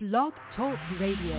Blog Talk Radio.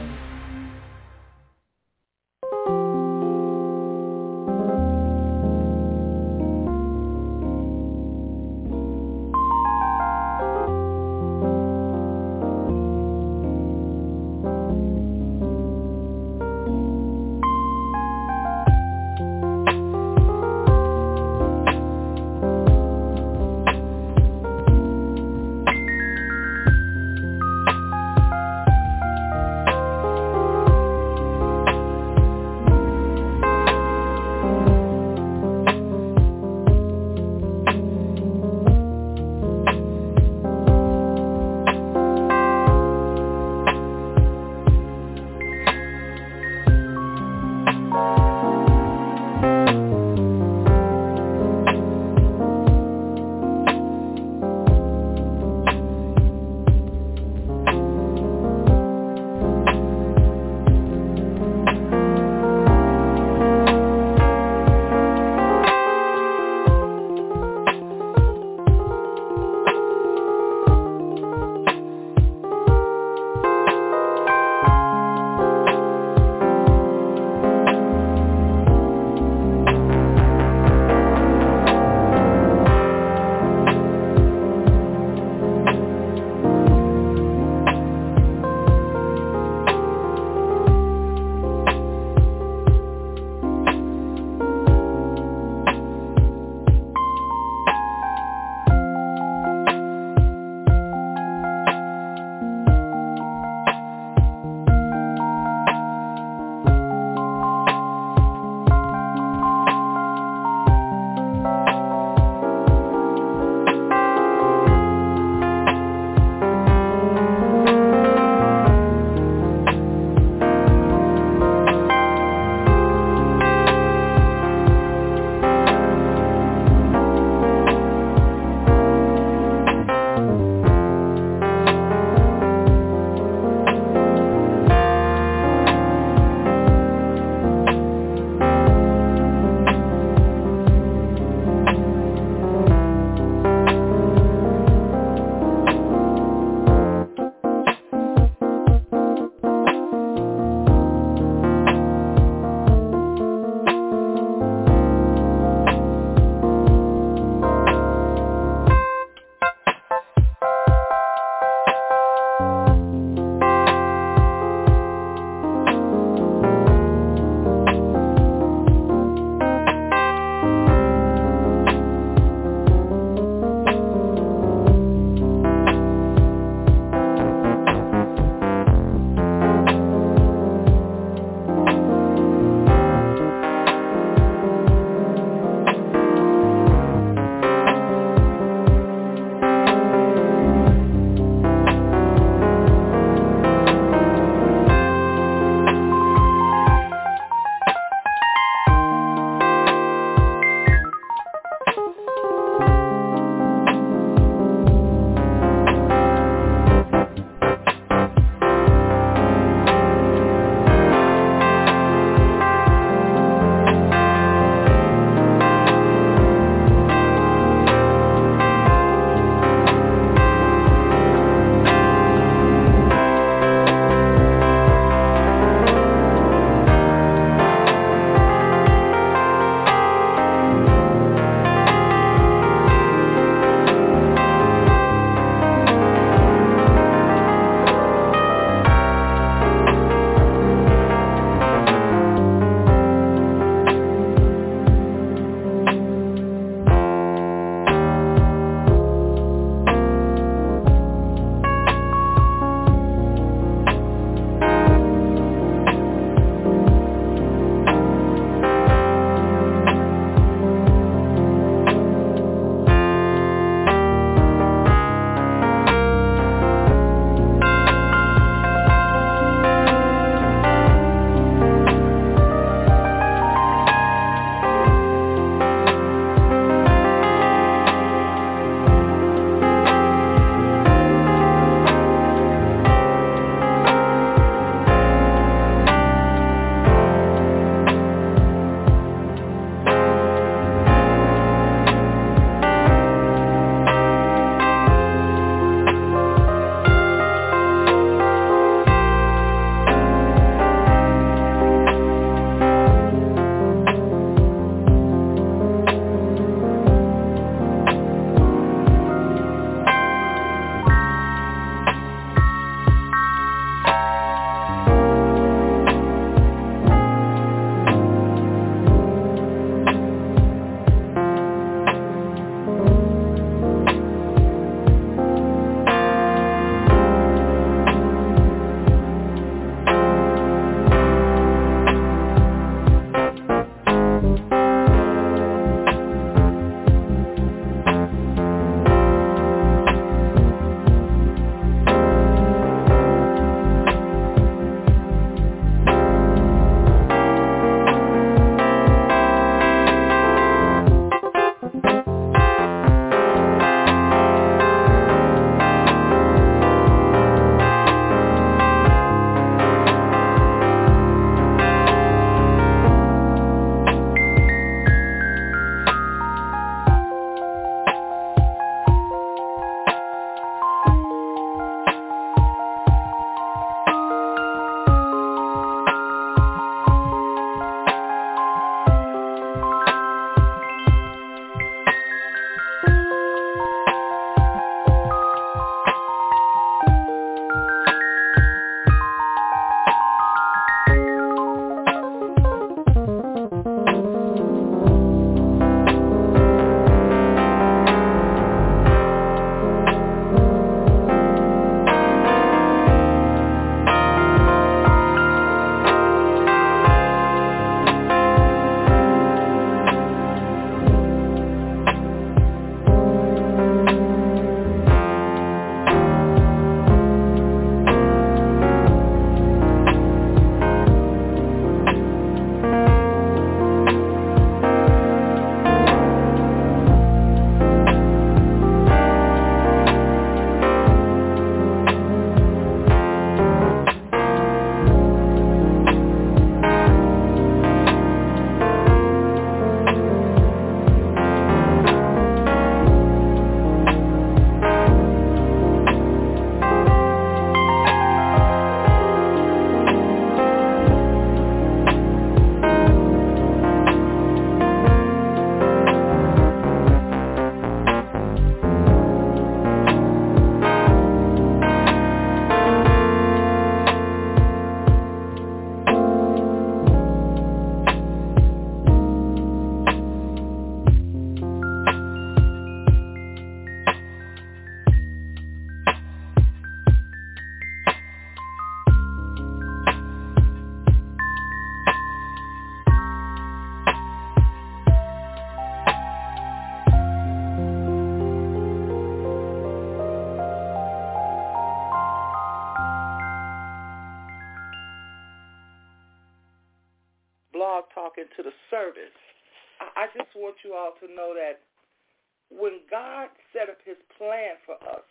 talking to the service, I just want you all to know that when God set up his plan for us,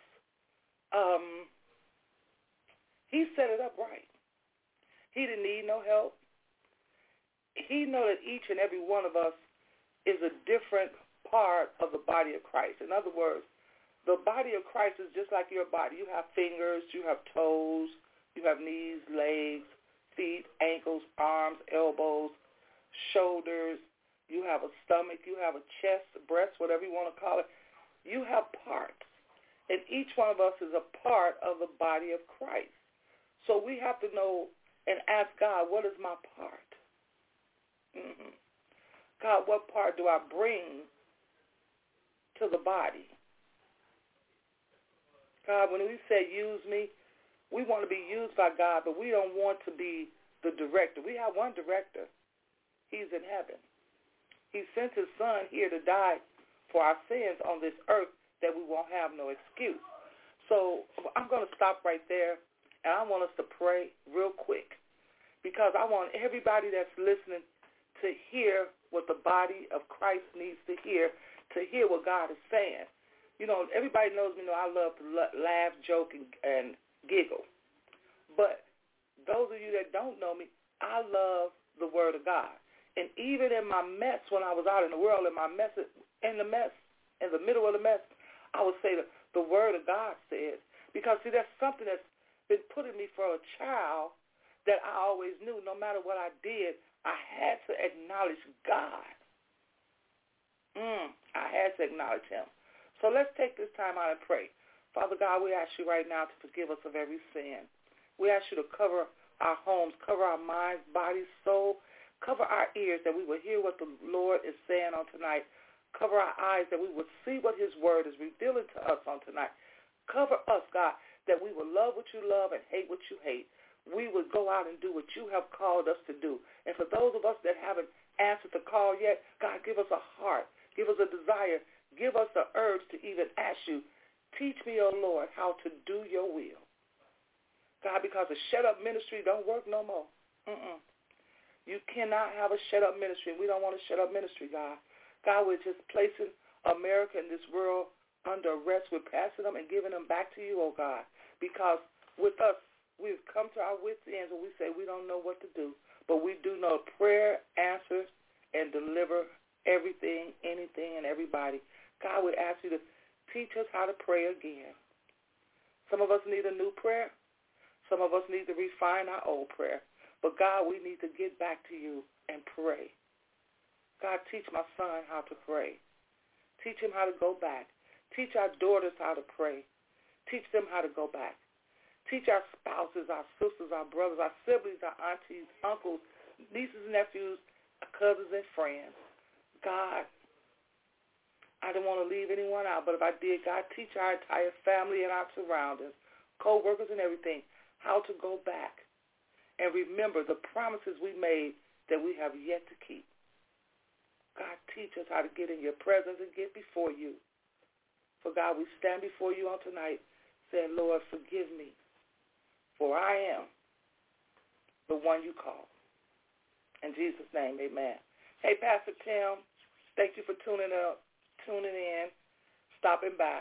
he set it up right. He didn't need no help. He know that each and every one of us is a different part of the body of Christ. In other words, the body of Christ is just like your body. You have fingers, you have toes, you have knees, legs, feet, ankles, arms, elbows, shoulders. You have a stomach, you have a chest, a breast, whatever you want to call it. You have parts. And each one of us is a part of the body of Christ. So we have to know and ask God, what is my part? God, what part do I bring to the body? God, when we say use me, we want to be used by God, but we don't want to be the director. We have one director. He's in heaven. He sent his son here to die for our sins on this earth that we won't have no excuse. So I'm going to stop right there, and I want us to pray real quick because I want everybody that's listening to hear what the body of Christ needs to hear what God is saying. You know, everybody knows me, I love to laugh, joke, and giggle. But those of you that don't know me, I love the Word of God. And even in my mess, when I was out in the world, in the middle of the mess, I would say the Word of God says. Because, see, that's something that's been put in me for a child that I always knew no matter what I did, I had to acknowledge God. I had to acknowledge him. So let's take this time out and pray. Father God, we ask you right now to forgive us of every sin. We ask you to cover our homes, cover our minds, bodies, soul, cover our ears that we will hear what the Lord is saying on tonight. Cover our eyes that we will see what his word is revealing to us on tonight. Cover us, God, that we will love what you love and hate what you hate. We will go out and do what you have called us to do. And for those of us that haven't answered the call yet, God, give us a heart. Give us a desire. Give us the urge to even ask you, teach me, O Lord, how to do your will. God, because a shut-up ministry don't work no more. You cannot have a shut-up ministry. We don't want a shut-up ministry, God. God, we're just placing America and this world under arrest. We're passing them and giving them back to you, oh God, because with us, we've come to our wits' ends and we say we don't know what to do, but we do know prayer answers and deliver everything, anything, and everybody. God, we ask you to teach us how to pray again. Some of us need a new prayer. Some of us need to refine our old prayer. But, God, we need to get back to you and pray. God, teach my son how to pray. Teach him how to go back. Teach our daughters how to pray. Teach them how to go back. Teach our spouses, our sisters, our brothers, our siblings, our aunties, uncles, nieces, nephews, cousins, and friends. God, I don't want to leave anyone out, but if I did, God, teach our entire family and our surroundings, co-workers and everything, how to go back and remember the promises we made that we have yet to keep. God, teach us how to get in your presence and get before you. For God, we stand before you on tonight saying, Lord, forgive me, for I am the one you called. In Jesus' name, amen. Hey, Pastor Tim, thank you for tuning in, stopping by.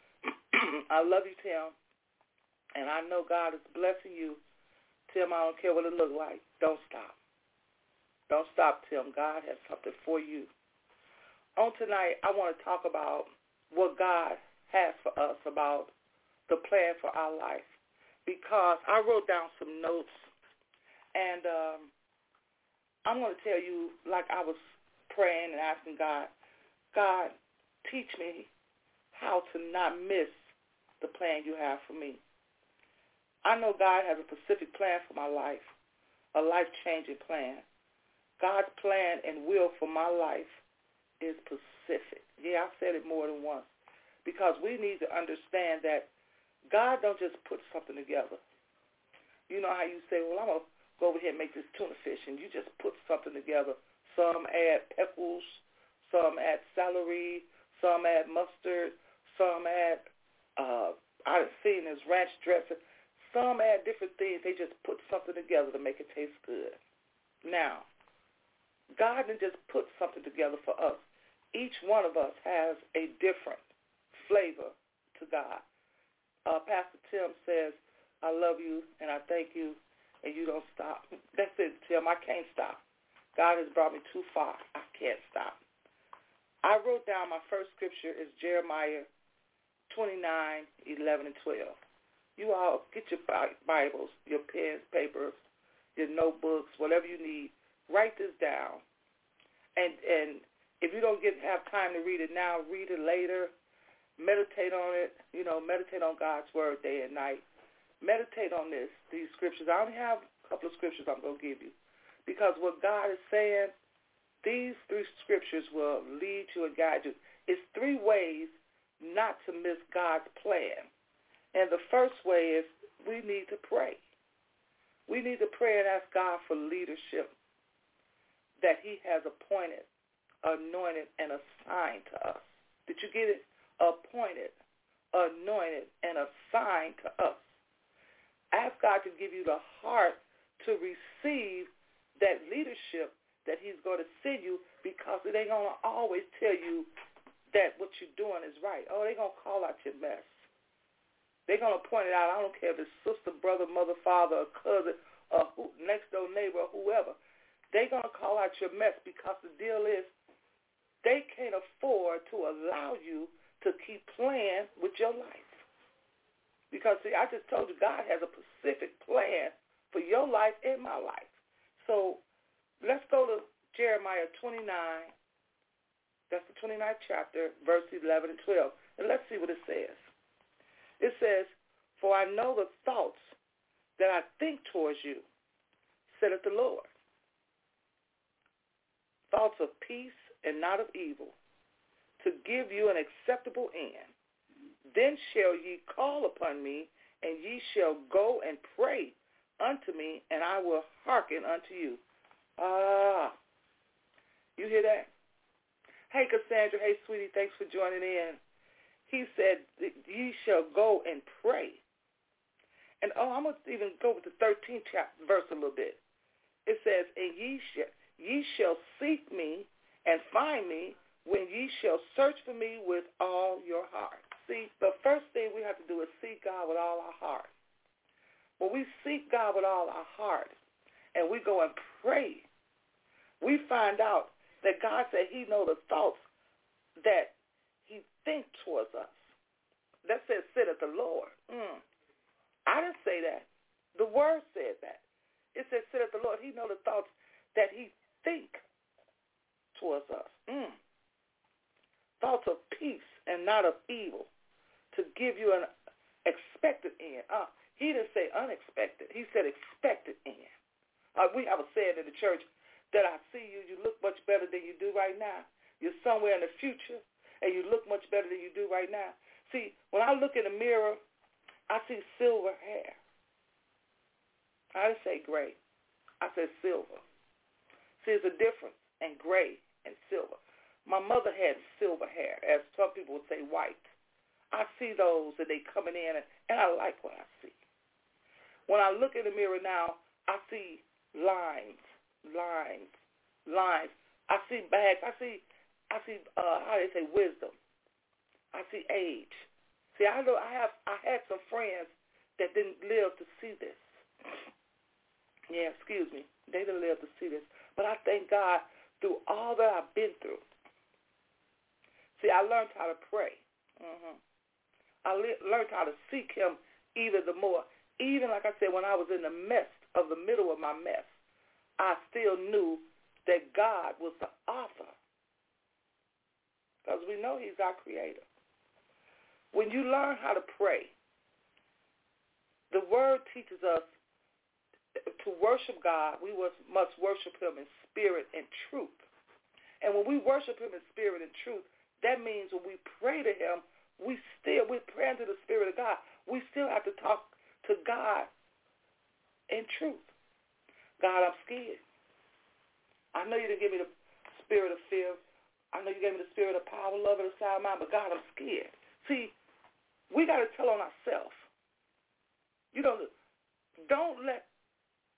I love you, Tim, and I know God is blessing you. Tim, I don't care what it looks like. Don't stop. Don't stop, Tim. God has something for you. On tonight, I want to talk about what God has for us, about the plan for our life, because I wrote down some notes, and I'm going to tell you, like I was praying and asking God, God, teach me how to not miss the plan you have for me. I know God has a specific plan for my life, a life-changing plan. God's plan and will for my life is specific. Yeah, I've said it more than once, because we need to understand that God don't just put something together. You know how you say, well, I'm going to go over here and make this tuna fish, and you just put something together. Some add pickles, some add celery, some add mustard, some add, I've seen this ranch dressing. Some add different things. They just put something together to make it taste good. Now, God didn't just put something together for us. Each one of us has a different flavor to God. Pastor Tim says, I love you and I thank you, and you don't stop. That's it, Tim. I can't stop. God has brought me too far. I can't stop. I wrote down my first scripture is Jeremiah 29:11 and 12. You all get your Bibles, your pens, papers, your notebooks, whatever you need. Write this down. And if you don't have time to read it now, read it later. Meditate on it. Meditate on God's word day and night. Meditate on these scriptures. I only have a couple of scriptures I'm going to give you. Because what God is saying, these 3 scriptures will lead you and guide you. It's 3 ways not to miss God's plan. And the first way is we need to pray. We need to pray and ask God for leadership that he has appointed, anointed, and assigned to us. Did you get it? Appointed, anointed, and assigned to us. Ask God to give you the heart to receive that leadership that he's going to send you, because it ain't going to always tell you that what you're doing is right. Oh, they're going to call out your mess. They're going to point it out. I don't care if it's sister, brother, mother, father, or cousin, or next door neighbor, or whoever. They're going to call out your mess, because the deal is they can't afford to allow you to keep playing with your life. Because, see, I just told you God has a specific plan for your life and my life. So let's go to Jeremiah 29. That's the 29th chapter, verse 11 and 12. And let's see what it says. It says, for I know the thoughts that I think towards you, saith the Lord. Thoughts of peace and not of evil, to give you an acceptable end. Then shall ye call upon me, and ye shall go and pray unto me, and I will hearken unto you. You hear that? Hey, Cassandra. Hey, sweetie. Thanks for joining in. He said, ye shall go and pray. And, I'm going to even go with the 13th chapter, verse a little bit. It says, and ye shall seek me and find me when ye shall search for me with all your heart. See, the first thing we have to do is seek God with all our heart. When we seek God with all our heart and we go and pray, we find out that God said he knows the thoughts that he thinks towards us. That says, sit at the Lord. I didn't say that. The word said that. It says, sit at the Lord. He knows the thoughts that he thinks towards us. Thoughts of peace and not of evil, to give you an expected end. He didn't say unexpected. He said expected end. We have a saying in the church that I see you, you look much better than you do right now. You're somewhere in the future, and you look much better than you do right now. See, when I look in the mirror, I see silver hair. I didn't say gray. I said silver. See, there's a difference in gray and silver. My mother had silver hair, as some people would say white. I see those, and they coming in, and I like what I see. When I look in the mirror now, I see lines. I see bags. I see how they say wisdom. I see age. See, I had some friends that didn't live to see this. Yeah, excuse me. They didn't live to see this. But I thank God through all that I've been through. See, I learned how to pray. I learned how to seek him even the more. Even, like I said, when I was in the middle of my mess, I still knew that God was the author, because we know he's our creator. When you learn how to pray, the word teaches us to worship God. We must worship him in spirit and truth. And when we worship him in spirit and truth, that means when we pray to him, we're praying to the Spirit of God. We still have to talk to God in truth. God, I'm scared. I know you didn't give me the spirit of fear. I know you gave me the spirit of power, love, and a sound mind, but God, I'm scared. See, we got to tell on ourselves. Don't let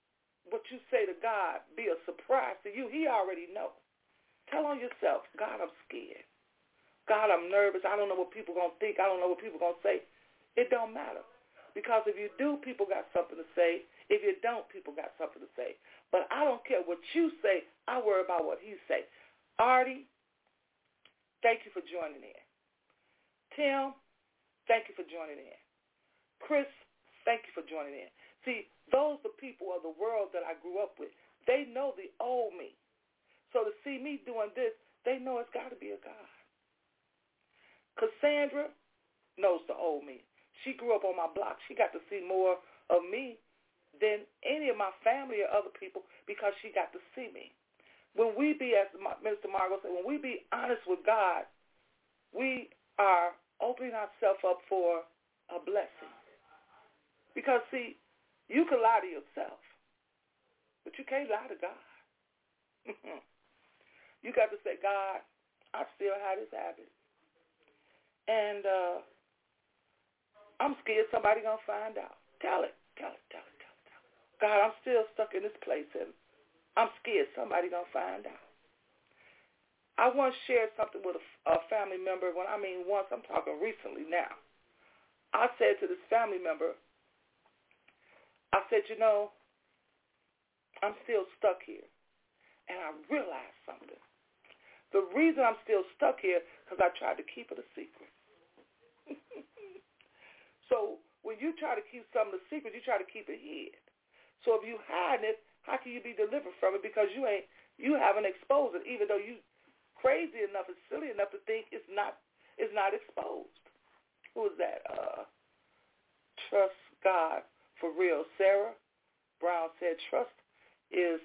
what you say to God be a surprise to you. He already know. Tell on yourself, God, I'm scared. God, I'm nervous. I don't know what people going to think. I don't know what people going to say. It don't matter. Because if you do, people got something to say. If you don't, people got something to say. But I don't care what you say. I worry about what he say. Artie, thank you for joining in. Tim, thank you for joining in. Chris, thank you for joining in. See, those are people of the world that I grew up with. They know the old me. So to see me doing this, they know it's got to be a God. Cassandra knows the old me. She grew up on my block. She got to see more of me than any of my family or other people because she got to see me. When we be, as Minister Margot said, when we be honest with God, we are opening ourselves up for a blessing. Because, see, you can lie to yourself, but you can't lie to God. You got to say, God, I still have this habit. And I'm scared somebody going to find out. Tell it. God, I'm still stuck in this place, and I'm scared somebody going to find out. I once shared something with a family member. When I mean once, I'm talking recently now. I said to this family member, I said, you know, I'm still stuck here. And I realized something. The reason I'm still stuck here because I tried to keep it a secret. So when you try to keep something a secret, you try to keep it hid. So if you hide it, how can you be delivered from it? Because you haven't exposed it, even though you crazy enough and silly enough to think it's not exposed. Who is that? Trust God for real. Sarah Brown said trust is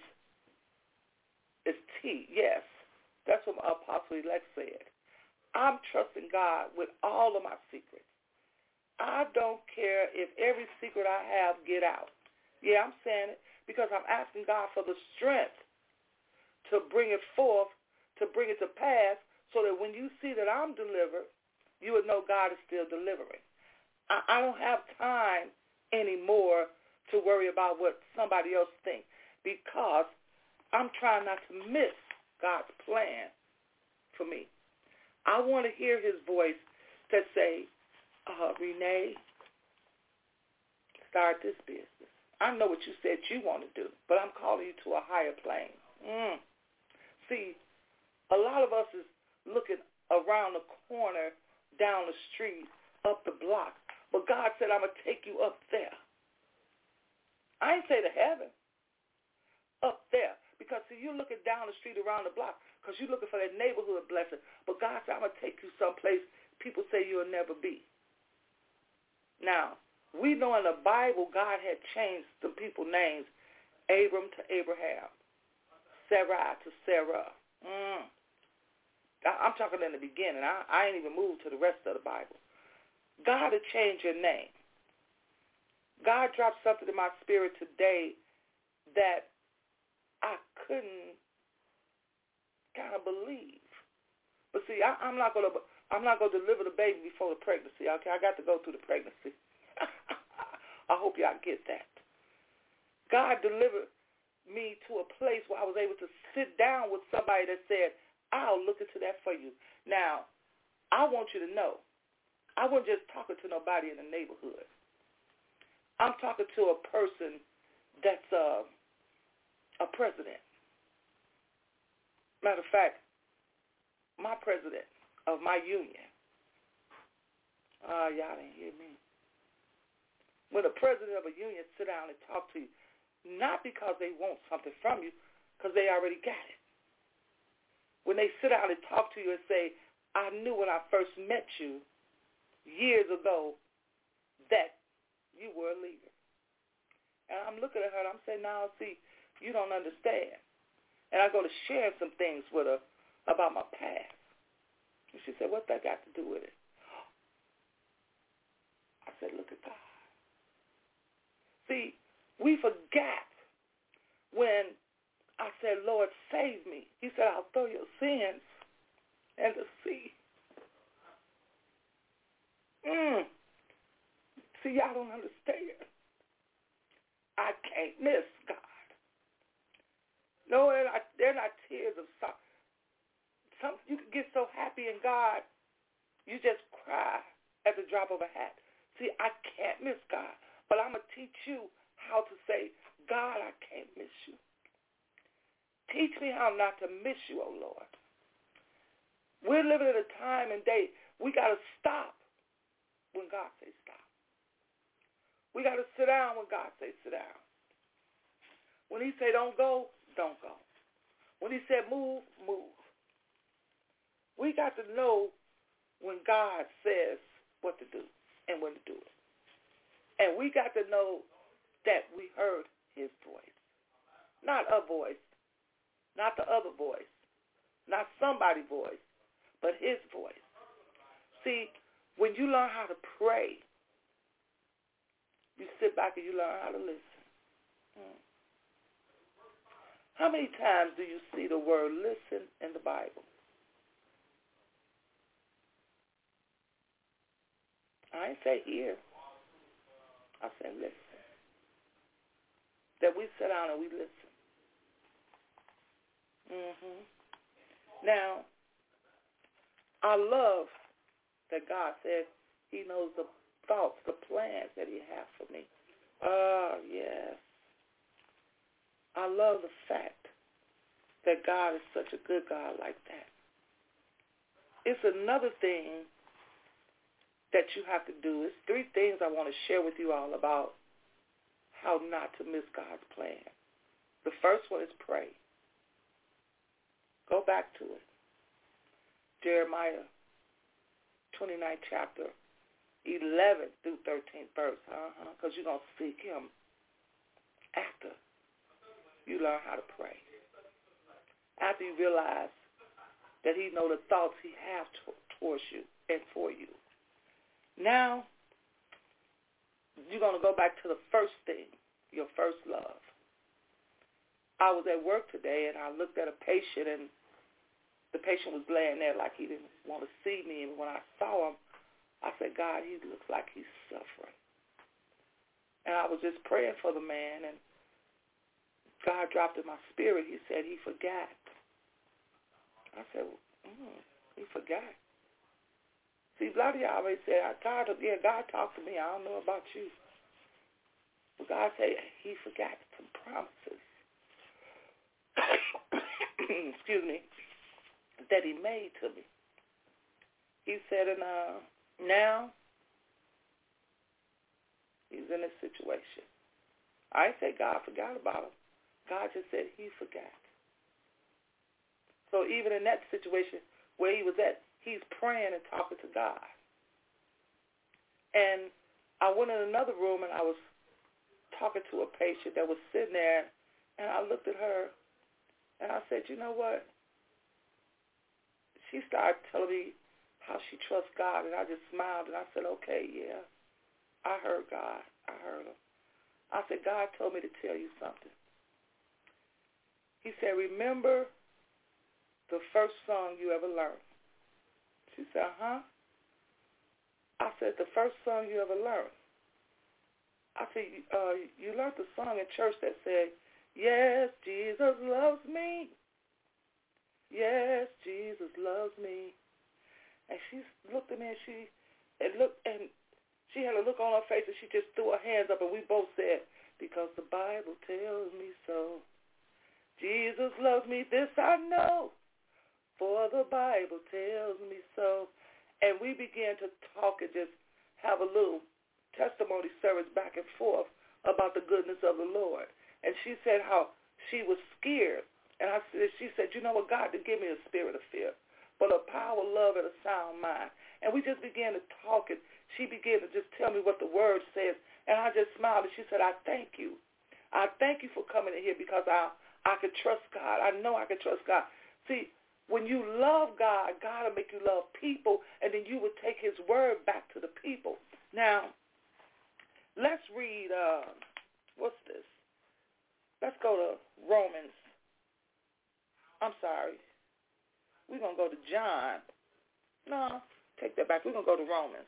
T. Yes, that's what Apostle Elect said. I'm trusting God with all of my secrets. I don't care if every secret I have get out. Yeah, I'm saying it because I'm asking God for the strength to bring it forth, to bring it to pass, so that when you see that I'm delivered, you would know God is still delivering. I don't have time anymore to worry about what somebody else thinks because I'm trying not to miss God's plan for me. I want to hear his voice that say, Renee, start this business. I know what you said you want to do, but I'm calling you to a higher plane. See, a lot of us is looking around the corner, down the street, up the block. But God said, I'm going to take you up there. I ain't say to heaven. Up there. Because, see, you're looking down the street around the block because you're looking for that neighborhood blessing. But God said, I'm going to take you someplace people say you'll never be. Now, we know in the Bible God had changed the people's names, Abram to Abraham, Sarai to Sarah. I'm talking in the beginning. I ain't even moved to the rest of the Bible. God had changed your name. God dropped something in my spirit today that I couldn't kind of believe. But see, I'm not going to deliver the baby before the pregnancy. Okay, I got to go through the pregnancy. I hope y'all get that. God delivered me to a place where I was able to sit down with somebody that said, I'll look into that for you. Now, I want you to know, I wasn't just talking to nobody in the neighborhood. I'm talking to a person that's a president. Matter of fact, my president of my union. Y'all didn't hear me. When the president of a union sit down and talk to you, not because they want something from you, because they already got it. When they sit down and talk to you and say, I knew when I first met you years ago that you were a leader. And I'm looking at her and I'm saying, now, see, you don't understand. And I go to share some things with her about my past. And she said, what's that got to do with it? I said, look at God. See, we forgot when I said, Lord, save me. He said, I'll throw your sins in the sea. See, y'all don't understand. I can't miss God. No, they're not tears of sorrow. You can get so happy in God, you just cry at the drop of a hat. See, I can't miss God, but I'm going to teach you how to say, God, I can't miss you. Teach me how not to miss you, oh Lord. We're living in a time and day, we got to stop when God says stop. We got to sit down when God says sit down. When he say don't go, don't go. When he said move, move. We got to know when God says what to do and when to do it. And we got to know that we heard his voice. Not a voice. Not the other voice. Not somebody's voice. But his voice. See, when you learn how to pray, you sit back and you learn how to listen. How many times do you see the word listen in the Bible? I ain't say hear. I said listen. That we sit down and we listen. Now, I love that God said he knows the thoughts, the plans that he has for me. Yes. I love the fact that God is such a good God like that. It's another thing that you have to do. It's 3 things I want to share with you all about how not to miss God's plan. The first one is pray. Go back to it. Jeremiah 29th chapter, 11th through 13th verse. Because you're going to seek him after you learn how to pray. After you realize that he knows the thoughts he has towards you and for you. Now, you're going to go back to the first thing, your first love. I was at work today, and I looked at a patient, and the patient was laying there like he didn't want to see me. And when I saw him, I said, God, he looks like he's suffering. And I was just praying for the man, and God dropped in my spirit. He said he forgot. I said, he forgot. See, a lot of y'all already said, God talked to me. I don't know about you. But God said he forgot some promises. Excuse me. That he made to me. He said, and now he's in a situation. I didn't say God forgot about him. God just said he forgot. So even in that situation where he was at, he's praying and talking to God. And I went in another room and I was talking to a patient that was sitting there, and I looked at her and I said, you know what? She started telling me how she trusts God, and I just smiled and I said, okay, yeah, I heard God. I heard him. I said, God told me to tell you something. He said, remember the first song you ever learned? She said, I said, the first song you ever learned? I said, you learned the song in church that said, yes, Jesus loves me. Yes, Jesus loves me. And she looked at me and she had a look on her face, and she just threw her hands up, and we both said, because the Bible tells me so. Jesus loves me, this I know, for the Bible tells me so. And we began to talk and just have a little testimony service back and forth about the goodness of the Lord. And she said how she was scared. And she said, you know what, God didn't give me a spirit of fear, but a power, love, and a sound mind. And we just began to talk, and she began to just tell me what the word says. And I just smiled, and she said, I thank you. I thank you for coming in here because I could trust God. I know I could trust God. See, when you love God, God will make you love people, and then you will take his word back to the people. Now, let's read, what's this? Let's go to Romans. I'm sorry. We're going to go to John. No, take that back. We're going to go to Romans,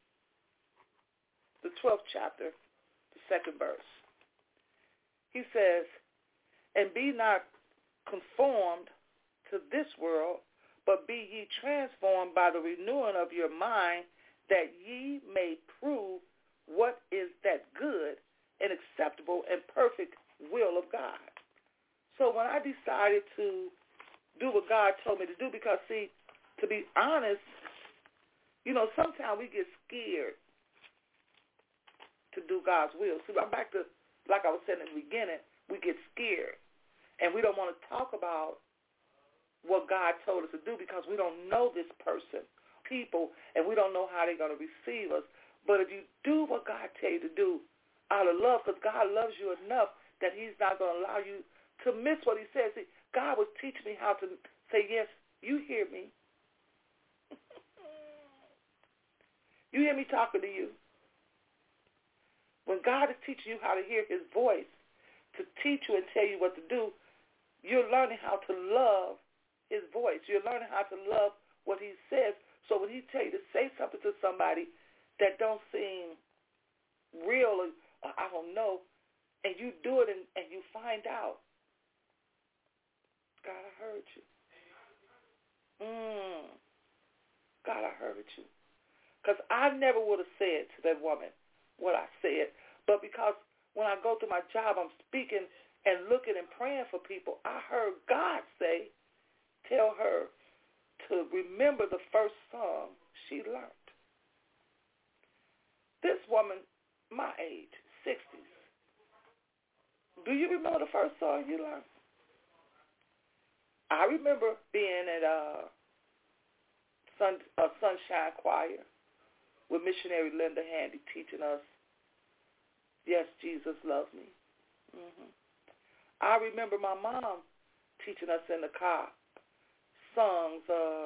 the 12th chapter, the 2nd verse. He says, and be not conformed to this world, but be ye transformed by the renewing of your mind, that ye may prove what is that good and acceptable and perfect will of God. So when I decided to do what God told me to do, because, see, to be honest, sometimes we get scared to do God's will. See, I'm back to, like I was saying in the beginning, we get scared, and we don't want to talk about what God told us to do because we don't know this person, people, and we don't know how they're going to receive us. But if you do what God tell you to do out of love, because God loves you enough that he's not going to allow you to miss what he says. See, God was teaching me how to say, yes, you hear me. You hear me talking to you. When God is teaching you how to hear his voice, to teach you and tell you what to do, you're learning how to love his voice. You're learning how to love what he says. So when he tell you to say something to somebody that don't seem real or I don't know, and you do it and you find out, God, I heard you. God, I heard you. Because I never would have said to that woman what I said. But because when I go to my job, I'm speaking and looking and praying for people, I heard God say, tell her to remember the first song she learned. This woman, my age, 60s, do you remember the first song you learned? I remember being at a Sunshine Choir with missionary Linda Handy teaching us, yes, Jesus loves me. I remember my mom teaching us in the car songs.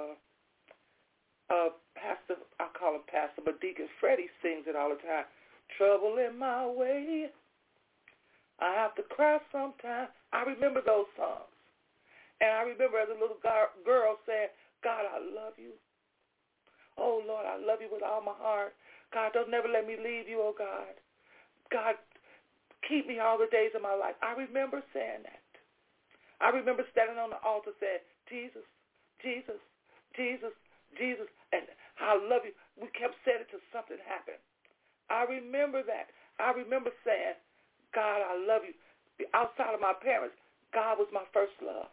Pastor, I call him Pastor, but Deacon Freddie sings it all the time. Trouble in my way, I have to cry sometimes. I remember those songs. And I remember as a little girl saying, God, I love you. Oh, Lord, I love you with all my heart. God, don't never let me leave you, oh, God. God, keep me all the days of my life. I remember saying that. I remember standing on the altar saying, Jesus, Jesus, Jesus, Jesus, and I love you. We kept saying it till something happened. I remember that. I remember saying, God, I love you. Outside of my parents, God was my first love.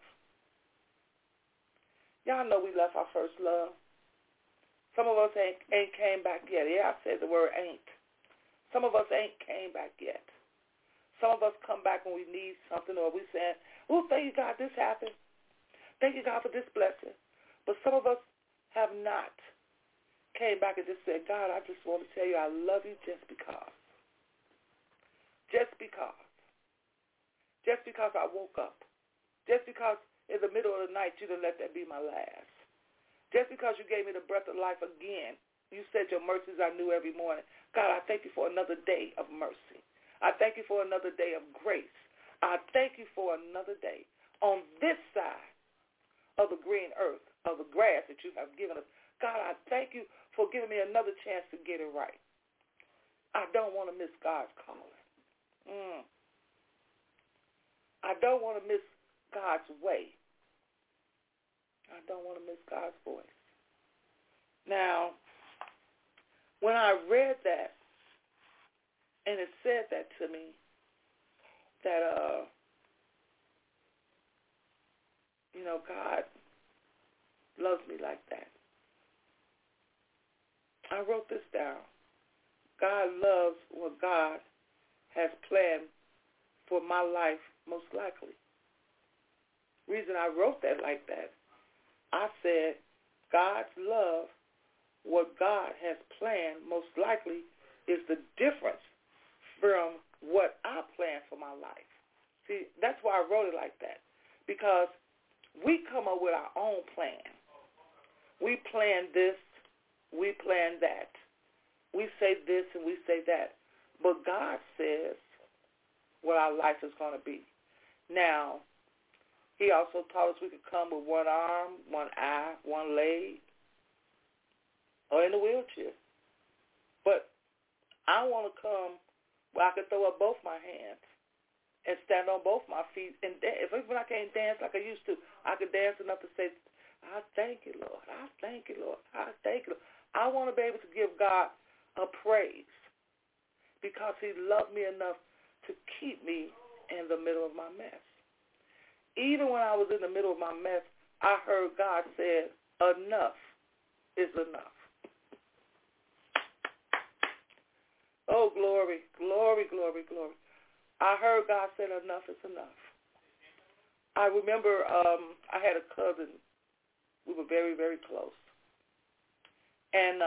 Y'all know we left our first love. Some of us ain't came back yet. Yeah, I said the word ain't. Some of us ain't came back yet. Some of us come back when we need something, or we saying, oh, thank you, God, this happened. Thank you, God, for this blessing. But some of us have not came back and just said, God, I just want to tell you I love you just because. Just because. Just because I woke up. Just because in the middle of the night you didn't let that be my last. Just because you gave me the breath of life again. You said your mercies I knew every morning. God, I thank you for another day of mercy. I thank you for another day of grace. I thank you for another day on this side of the green earth, of the grass that you have given us. God, I thank you for giving me another chance to get it right. I don't want to miss God's calling. I don't want to miss God's way. I don't want to miss God's voice. Now, when I read that, and it said that to me, that, God loves me like that. I wrote this down. God loves what God has planned for my life, most likely. Reason I wrote that like that, I said, God's love, what God has planned, most likely, is the difference from what I planned for my life. See, that's why I wrote it like that, because we come up with our own plan. We plan this, we plan that. We say this and we say that. But God says what our life is going to be. Now, he also taught us we could come with one arm, one eye, one leg, or in a wheelchair. But I want to come where I can throw up both my hands and stand on both my feet and dance. Even when I can't dance like I used to, I could dance enough to say, I thank you, Lord. I thank you, Lord. I thank you, Lord. I want to be able to give God a praise because he loved me enough to keep me in the middle of my mess. Even when I was in the middle of my mess, I heard God say, enough is enough. Oh, glory, glory, glory, glory. I heard God say enough is enough. I remember I had a cousin. We were very, very close. And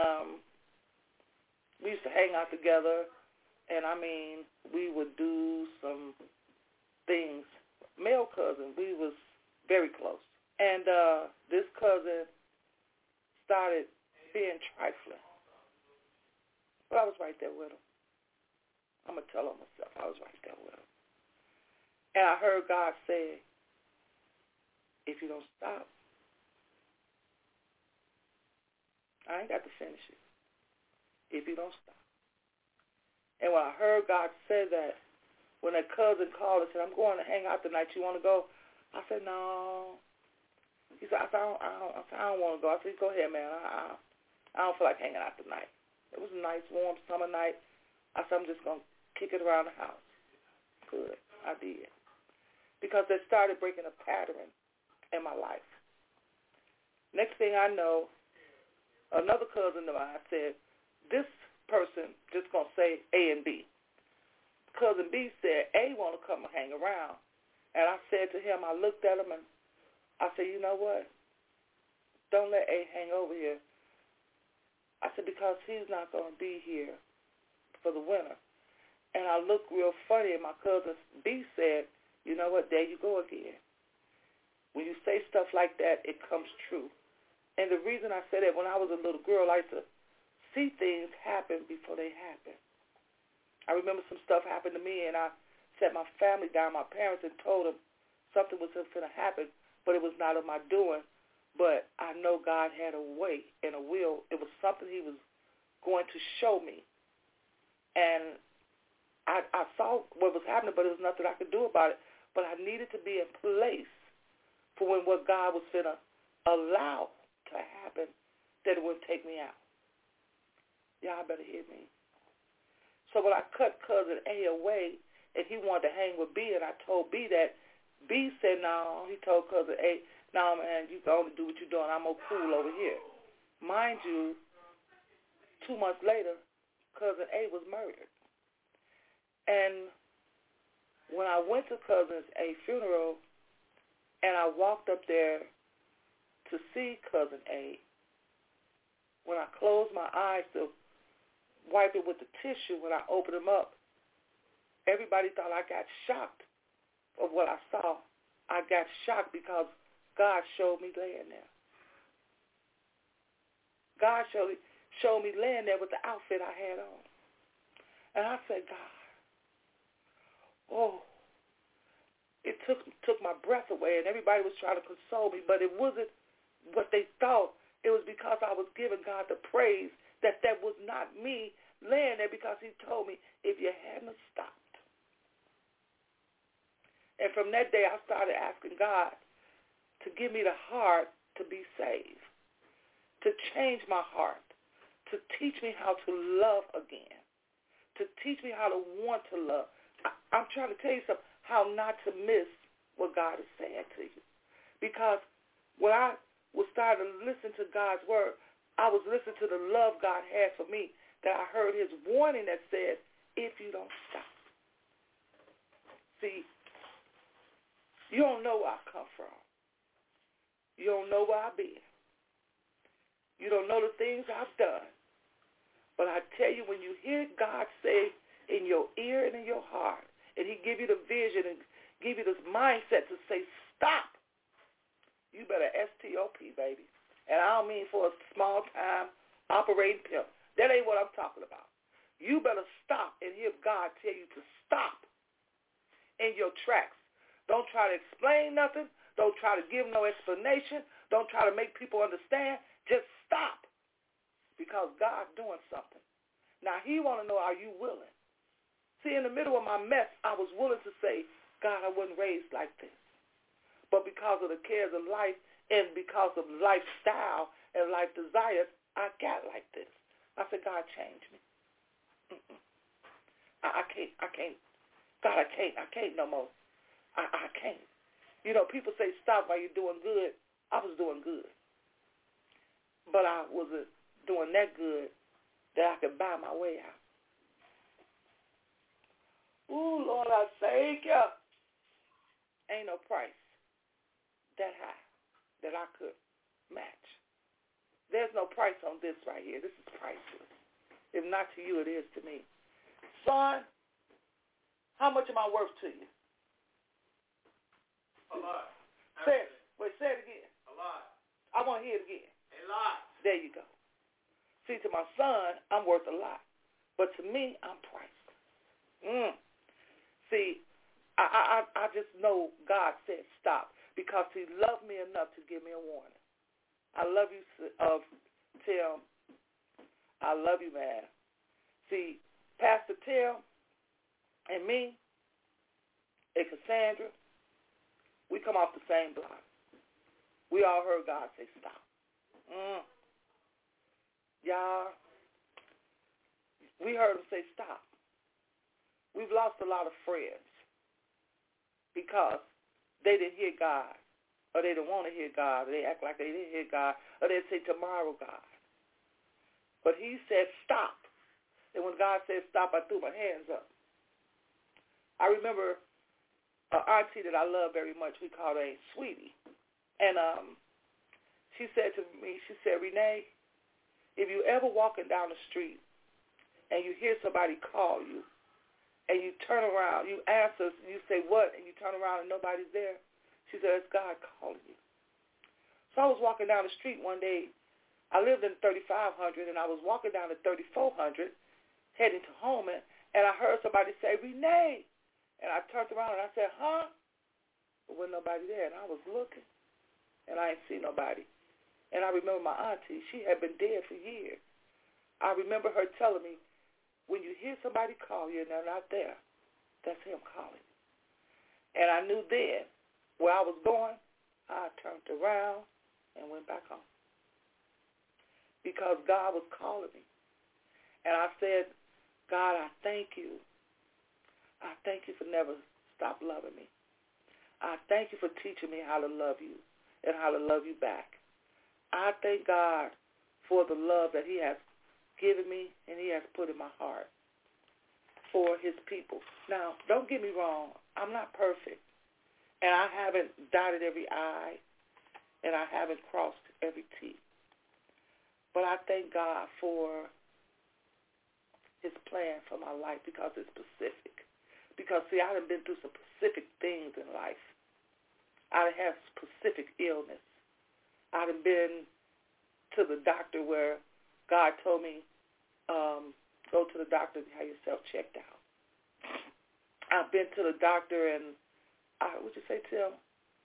we used to hang out together. And, I mean, we would do some things. Male cousin, we was very close. And this cousin started being trifling. But I was right there with him. I'm going to tell on myself. I was right there with him. And I heard God say, if you don't stop, I ain't got to finish it. If you don't stop. And when I heard God say that, when that cousin called and said, I'm going to hang out tonight, you want to go? I said, no. He said, I don't want to go. I said, go ahead, man. I don't feel like hanging out tonight. It was a nice, warm summer night. I said, I'm just going to kick it around the house. Good. I did. Because they started breaking a pattern in my life. Next thing I know, another cousin of mine said, this person just going to say A and B. Cousin B said, A want to come and hang around. And I said to him, I looked at him and I said, you know what? Don't let A hang over here. I said, because he's not going to be here for the winter. And I looked real funny, and my cousin B said, you know what, there you go again. When you say stuff like that, it comes true. And the reason I said that, when I was a little girl, I used to see things happen before they happen. I remember some stuff happened to me, and I set my family down, my parents, and told them something was going to happen, but it was not of my doing. But I know God had a way and a will. It was something he was going to show me. And I saw what was happening, but there was nothing I could do about it. But I needed to be in place for when what God was going to allow to happen, that it wouldn't take me out. Y'all better hear me. So when I cut cousin A away, and he wanted to hang with B, and I told B that, B said no. He told cousin A, no, man, you can only do what you're doing. I'm cool over here. Mind you, 2 months later, cousin A was murdered. And when I went to cousin A's funeral, and I walked up there to see cousin A, when I closed my eyes to wipe it with the tissue, when I opened them up, everybody thought I got shocked of what I saw. I got shocked because God showed me laying there. God showed me laying there with the outfit I had on. And I said, God, oh, it took my breath away, and everybody was trying to console me, but it wasn't what they thought. It was because I was giving God the praise that was not me laying there, because he told me, if you hadn't stopped. And from that day, I started asking God to give me the heart to be saved, to change my heart, to teach me how to love again, to teach me how to want to love. I'm trying to tell you something, how not to miss what God is saying to you. Because when I was starting to listen to God's word, I was listening to the love God had for me, that I heard his warning that said, if you don't stop. See, you don't know where I come from. You don't know where I've been. You don't know the things I've done. But I tell you, when you hear God say in your ear and in your heart, and he give you the vision and give you this mindset to say, stop, you better STOP, baby. And I don't mean for a small-time operating pimp. That ain't what I'm talking about. You better stop and hear God tell you to stop in your tracks. Don't try to explain nothing. Don't try to give no explanation. Don't try to make people understand. Just stop, because God's doing something. Now, he want to know, are you willing? See, in the middle of my mess, I was willing to say, God, I wasn't raised like this. But because of the cares of life and because of lifestyle and life desires, I got like this. I said, God, change me. I can't. God, I can't no more. I can't. You know, people say stop while you're doing good. I was doing good. But I wasn't doing that good that I could buy my way out. Ooh, Lord, I thank you. Ain't no price that high that I could match. There's no price on this right here. This is priceless. If not to you, it is to me. Son, how much am I worth to you? A lot. Say it again. A lot. I want to hear it again. A lot. There you go. See, to my son, I'm worth a lot. But to me, I'm priceless. See, I just know God said stop because he loved me enough to give me a warning. I love you, Tim. I love you, man. See, Pastor Tim and me and Cassandra, we come off the same block. We all heard God say stop. Y'all, we heard him say stop. We've lost a lot of friends because they didn't hear God, or they didn't want to hear God, or they act like they didn't hear God, or they'd say tomorrow, God. But he said stop. And when God said stop, I threw my hands up. I remember an auntie that I love very much. We called her Sweetie. And she said to me, she said, Renee, if you ever walking down the street and you hear somebody call you and you turn around, you answer, you say what, and you turn around and nobody's there, she said, it's God calling you. So I was walking down the street one day. I lived in 3500 and I was walking down to 3400 heading to home, and I heard somebody say, Renee. And I turned around and I said, huh? But wasn't nobody there, and I was looking, and I ain't see nobody. And I remember my auntie, she had been dead for years. I remember her telling me, when you hear somebody call you and they're not there, that's him calling. And I knew then where I was going, I turned around and went back home. Because God was calling me. And I said, God, I thank you. I thank you for never stop loving me. I thank you for teaching me how to love you and how to love you back. I thank God for the love that he has given me and he has put in my heart for his people. Now, don't get me wrong. I'm not perfect. And I haven't dotted every I and I haven't crossed every T. But I thank God for his plan for my life because it's specific. Because, see, I done been through some specific things in life. I done had specific illness. I done been to the doctor where God told me, go to the doctor and have yourself checked out. I've been to the doctor and, what'd you say, Tim?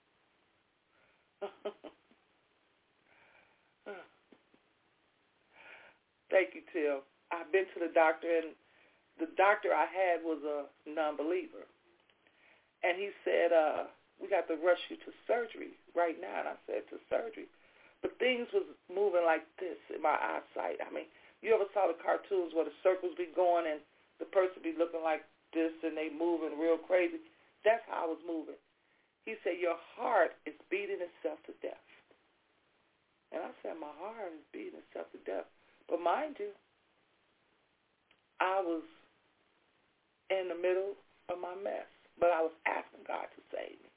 Thank you, Tim. I've been to the doctor, and the doctor I had was a non-believer. And he said, we got to rush you to surgery right now. And I said, to surgery? But things was moving like this in my eyesight. I mean, you ever saw the cartoons where the circles be going and the person be looking like this and they moving real crazy? That's how I was moving. He said, your heart is beating itself to death. And I said, my heart is beating itself to death. But mind you, I was in the middle of my mess, but I was asking God to save me.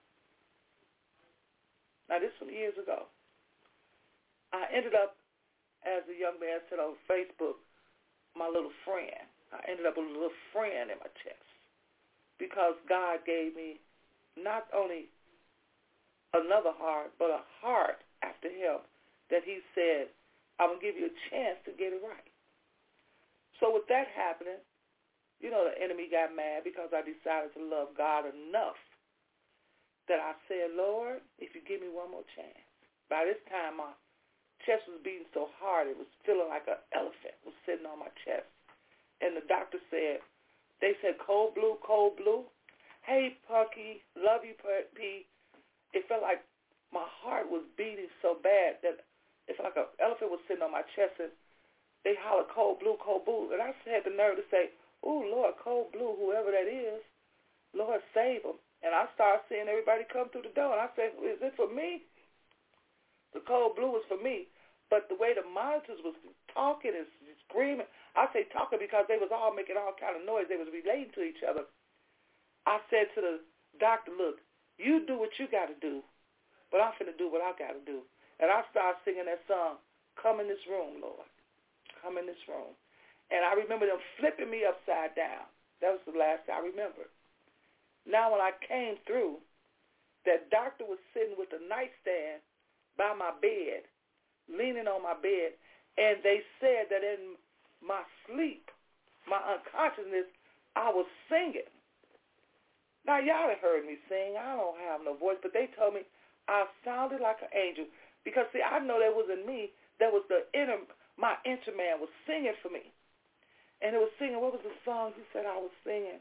Now, this was years ago. I ended up, as a young man said on Facebook, my little friend. I ended up with a little friend in my chest because God gave me not only another heart, but a heart after him that he said, I'm going to give you a chance to get it right. So with that happening, you know, the enemy got mad because I decided to love God enough that I said, Lord, if you give me one more chance. By this time, my chest was beating so hard, it was feeling like an elephant was sitting on my chest. And the doctor said, they said cold blue, hey, Punky, love you, P. It felt like my heart was beating so bad that it felt like an elephant was sitting on my chest, and they hollered, Cold Blue, Cold Blue. And I had the nerve to say, ooh, Lord, Cold Blue, whoever that is, Lord, save him. And I started seeing everybody come through the door, and I said, is it for me? The Cold Blue was for me. But the way the monitors was talking and screaming, I say talking because they was all making all kind of noise. They was relating to each other. I said to the doctor, look, you do what you got to do, but I'm finna do what I got to do. And I started singing that song, Come in This Room, Lord. Come in this room. And I remember them flipping me upside down. That was the last I remember. Now when I came through, that doctor was sitting with a nightstand by my bed, leaning on my bed, and they said that in my sleep, my unconsciousness, I was singing. Now, y'all have heard me sing. I don't have no voice, but they told me I sounded like an angel because, see, I know that wasn't me. That was my inner man was singing for me. And it was singing, what was the song he said I was singing?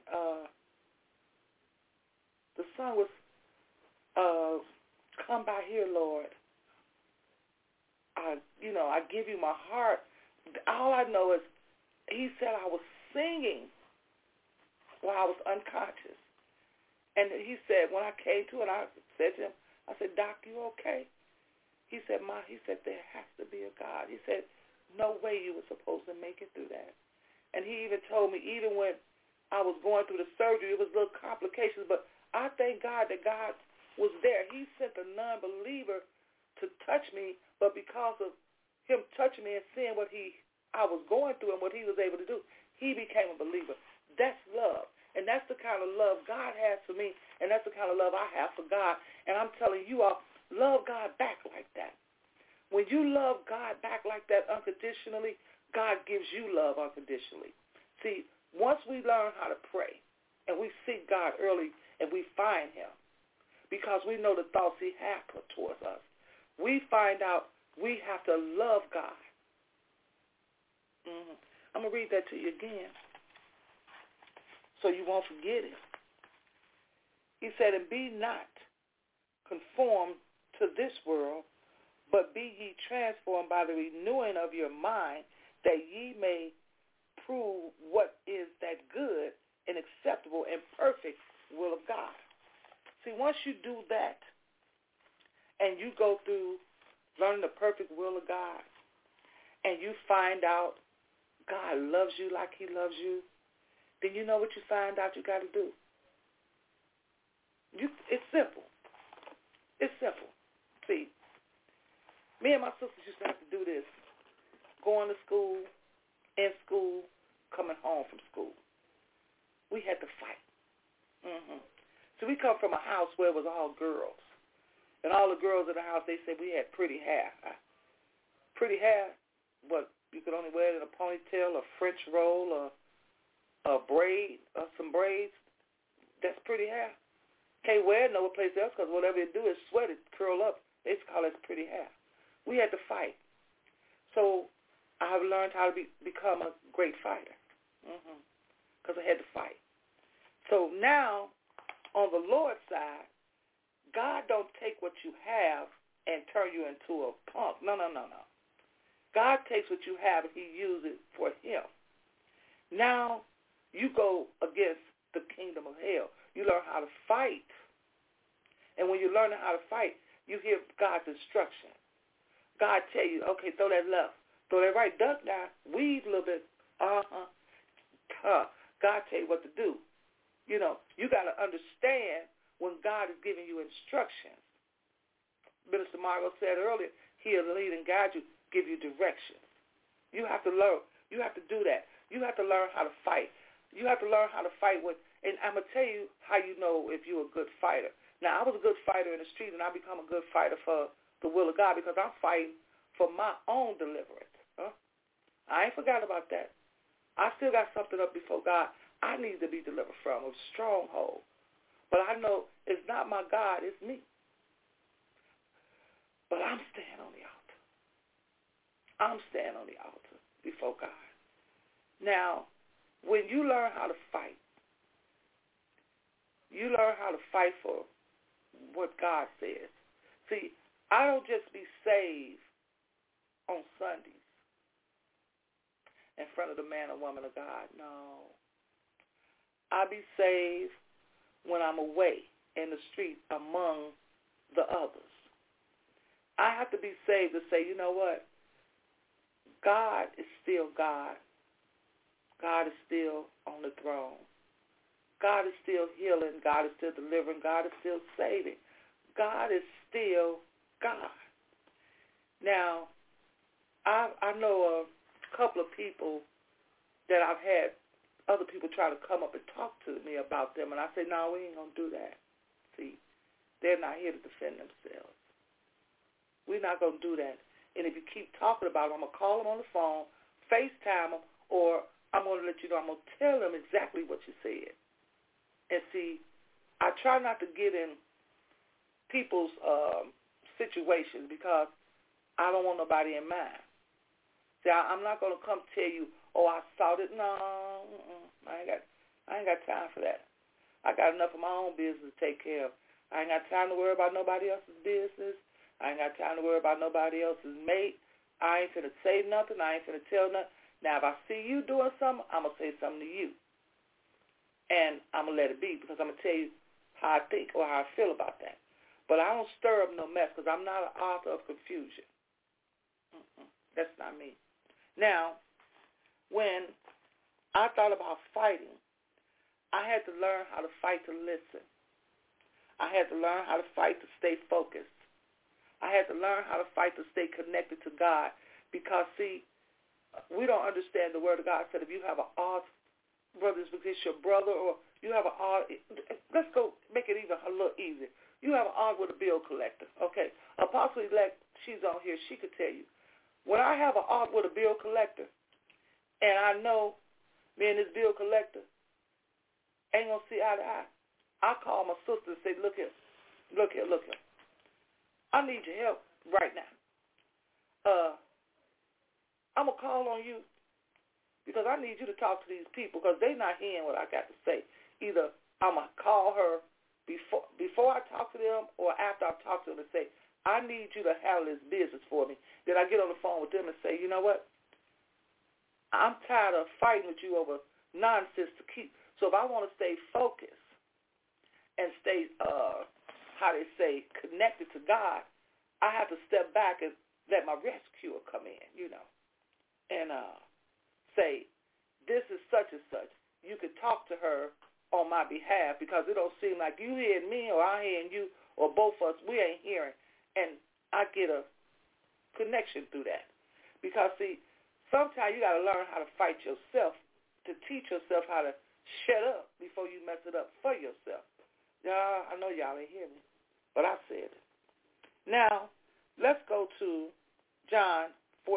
The song was, Come By Here, Lord. I give you my heart. All I know is he said I was singing while I was unconscious. And he said, when I came to it, I said to him, I said, Doc, you okay? He said, Ma, there has to be a God. He said, no way you were supposed to make it through that. And he even told me, even when I was going through the surgery, it was little complications, but I thank God that God was there. He sent a non-believer to touch me, but because of him touching me and seeing what I was going through and what he was able to do, he became a believer. That's love. And that's the kind of love God has for me, and that's the kind of love I have for God. And I'm telling you all, love God back like that. When you love God back like that unconditionally, God gives you love unconditionally. See, once we learn how to pray and we seek God early and we find him because we know the thoughts he has put towards us, we find out we have to love God. I'm going to read that to you again so you won't forget it. He said, and be not conformed to this world, but be ye transformed by the renewing of your mind, that ye may prove what is that good and acceptable and perfect will of God. See, once you do that and you go through learning the perfect will of God and you find out God loves you like he loves you, then you know what you find out you got to do. It's simple. It's simple. See, me and my sisters used to have to do this. Going to school, in school, coming home from school. We had to fight. So we come from a house where it was all girls. And all the girls in the house, they said we had pretty hair. Pretty hair, what, you could only wear it in a ponytail, a French roll, or a braid, or some braids. That's pretty hair. Can't wear it no place else because whatever you do is sweat it, curl up. They call it pretty hair. We had to fight. So I've learned how to become a great fighter because I had to fight. So now, on the Lord's side, God don't take what you have and turn you into a punk. No. God takes what you have and he uses it for him. Now you go against the kingdom of hell. You learn how to fight. And when you learn how to fight, you hear God's instruction. God tell you, okay, throw that left, throw that right, duck now, weave a little bit. God tell you what to do. You know, you got to understand when God is giving you instructions. Minister Margot said earlier, he'll lead and guide you, give you directions. You have to learn. You have to do that. You have to learn how to fight. You have to learn how to fight with, and I'm going to tell you how you know if you're a good fighter. Now, I was a good fighter in the street, and I become a good fighter for the will of God because I'm fighting for my own deliverance. I ain't forgot about that. I still got something up before God I need to be delivered from, a stronghold. But I know it's not my God, it's me. But I'm standing on the altar. I'm standing on the altar before God. Now, when you learn how to fight, You learn how to fight for what God says. See, I don't just be saved on Sundays in front of the man or woman of God. No. I be saved when I'm away in the street among the others. I have to be saved to say, you know what? God is still God. God is still on the throne. God is still healing. God is still delivering. God is still saving. God is still God. Now, I know a couple of people that I've had other people try to come up and talk to me about them, and I say, no, we ain't going to do that. See, they're not here to defend themselves. We're not going to do that. And if you keep talking about them, I'm going to call them on the phone, FaceTime them, or I'm going to let you know, I'm going to tell them exactly what you said. And see, I try not to get in people's situations because I don't want nobody in mind. See, I'm not going to come tell you, oh, I saw it. No, I ain't got time for that. I got enough of my own business to take care of. I ain't got time to worry about nobody else's business. I ain't got time to worry about nobody else's mate. I ain't finna say nothing. I ain't finna tell nothing. Now, if I see you doing something, I'm going to say something to you. And I'm going to let it be because I'm going to tell you how I think or how I feel about that. But I don't stir up no mess because I'm not an author of confusion. That's not me. Now, when I thought about fighting, I had to learn how to fight to listen. I had to learn how to fight to stay focused. I had to learn how to fight to stay connected to God because, see, we don't understand the word of God. Said if you have an odd brother, it's your brother, or you have an odd, let's go make it even a little easier. You have an odd with a bill collector. Okay, Apostle-elect, she's on here, she could tell you. When I have an odd with a bill collector, and I know me and this bill collector ain't going to see eye to eye, I call my sister and say, look here. I need your help right now. I'm going to call on you because I need you to talk to these people because they're not hearing what I got to say. Either I'm going to call her before I talk to them or after I've talked to them and say, I need you to handle this business for me. Then I get on the phone with them and say, you know what? I'm tired of fighting with you over nonsense to keep. So if I want to stay focused and stay, how they say, connected to God, I have to step back and let my rescuer come in, and say, this is such and such. You could talk to her on my behalf because it don't seem like you hearing me or I hearing you or both of us, we ain't hearing. And I get a connection through that. Because, see, sometimes you got to learn how to fight yourself to teach yourself how to shut up before you mess it up for yourself. I know y'all ain't hear me, but I said it. Now, let's go to John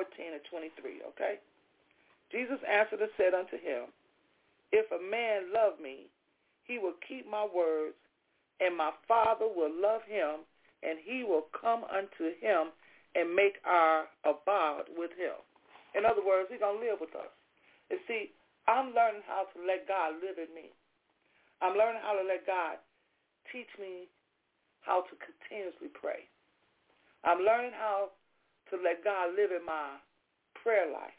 14:23, okay? Jesus answered and said unto him, if a man love me, he will keep my words, and my Father will love him, and he will come unto him and make our abode with him. In other words, he's going to live with us. And see, I'm learning how to let God live in me. I'm learning how to let God teach me how to continuously pray. I'm learning how to let God live in my prayer life.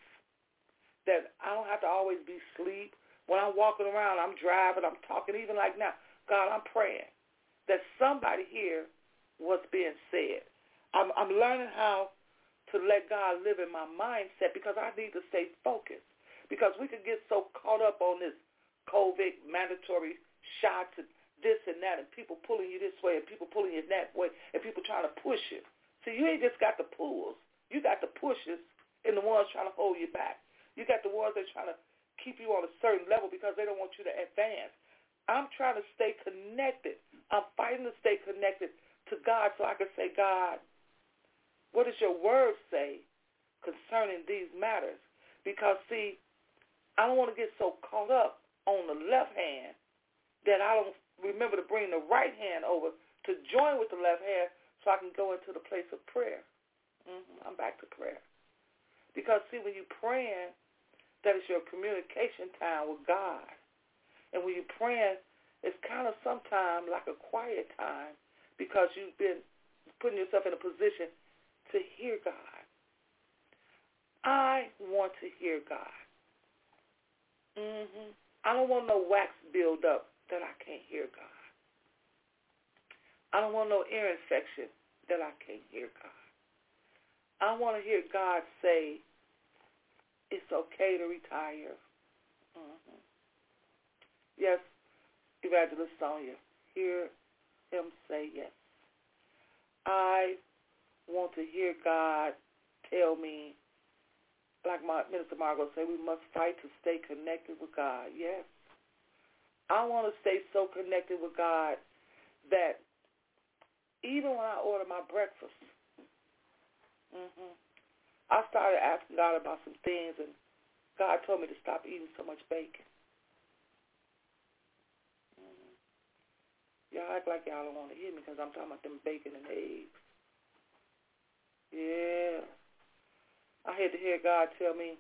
That I don't have to always be asleep. When I'm walking around, I'm driving, I'm talking, even like now, God, I'm praying that somebody hear what's being said. I'm learning how to let God live in my mindset because I need to stay focused. Because we could get so caught up on this COVID mandatory shots and this and that, and people pulling you this way and people pulling you that way, and people trying to push you. So you ain't just got the pulls. You got the pushes and the ones trying to hold you back. You got the ones that are trying to keep you on a certain level because they don't want you to advance. I'm trying to stay connected. I'm fighting to stay connected to God so I can say, God, what does your word say concerning these matters? Because, see, I don't want to get so caught up on the left hand that I don't remember to bring the right hand over to join with the left hand so I can go into the place of prayer. I'm back to prayer. Because, see, when you're praying, that is your communication time with God. And when you're praying It's kind of sometimes like a quiet time because you've been putting yourself in a position to hear God. I want to hear God. I don't want no wax build up that I can't hear God. I don't want no ear infection that I can't hear God. I want to hear God say, it's okay to retire. Yes, Evangelist Sonia, hear him say yes. I want to hear God tell me, like my Minister Margot said, we must fight to stay connected with God. Yes. I want to stay so connected with God that even when I order my breakfast, I started asking God about some things, and God told me to stop eating so much bacon. Y'all act like y'all don't want to hear me because I'm talking about them bacon and eggs. Yeah. I had to hear God tell me,